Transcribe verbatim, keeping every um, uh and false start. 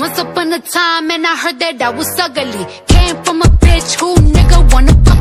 Once upon a time and I heard that I was ugly. Came from a bitch who nigga wanna